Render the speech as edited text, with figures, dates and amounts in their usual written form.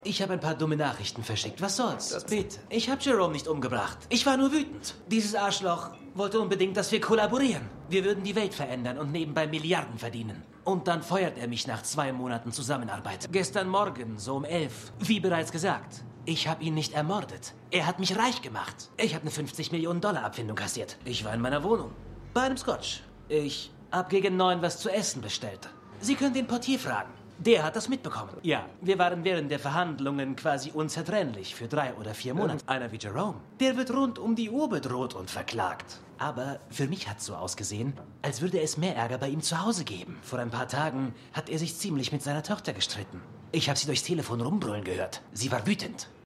Ich habe ein paar dumme Nachrichten verschickt. Was soll's? Bitte. Ich habe Jerome nicht umgebracht. Ich war nur wütend. Dieses Arschloch wollte unbedingt, dass wir kollaborieren. Wir würden die Welt verändern und nebenbei Milliarden verdienen. Und dann feuert er mich nach 2 Monaten Zusammenarbeit. Gestern Morgen, so um 11. Wie bereits gesagt. Ich habe ihn nicht ermordet. Er hat mich reich gemacht. Ich habe eine 50 Millionen Dollar Abfindung kassiert. Ich war in meiner Wohnung. Bei einem Scotch. Ich hab gegen 9 was zu essen bestellt. Sie können den Portier fragen. Der hat das mitbekommen. Ja, wir waren während der Verhandlungen quasi unzertrennlich für 3 oder 4 Monate. Einer wie Jerome, der wird rund um die Uhr bedroht und verklagt. Aber für mich hat's so ausgesehen, als würde es mehr Ärger bei ihm zu Hause geben. Vor ein paar Tagen hat er sich ziemlich mit seiner Tochter gestritten. Ich habe sie durchs Telefon rumbrüllen gehört. Sie war wütend.